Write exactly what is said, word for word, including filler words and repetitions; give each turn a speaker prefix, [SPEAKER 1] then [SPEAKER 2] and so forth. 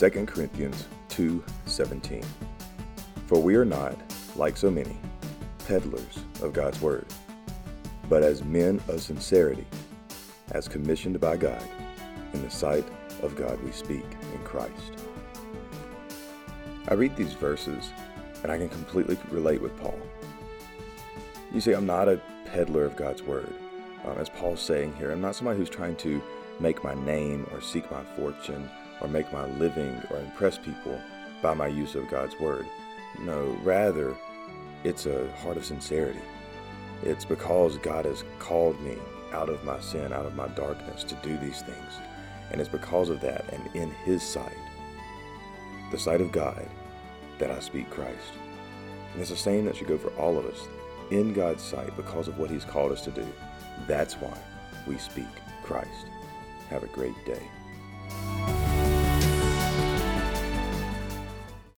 [SPEAKER 1] Second Corinthians two seventeen. For we are not, like so many, peddlers of God's word, but as men of sincerity, as commissioned by God, in the sight of God we speak in Christ. I read these verses and I can completely relate with Paul. You see, I'm not a peddler of God's word. Um, as Paul's saying here, I'm not somebody who's trying to make my name or seek my fortune or make my living or impress people by my use of God's word. No, rather, it's a heart of sincerity. It's because God has called me out of my sin, out of my darkness to do these things. And it's because of that and in His sight, the sight of God, that I speak Christ. And it's the same that should go for all of us. In God's sight, because of what He's called us to do, that's why we speak Christ. Have a great day.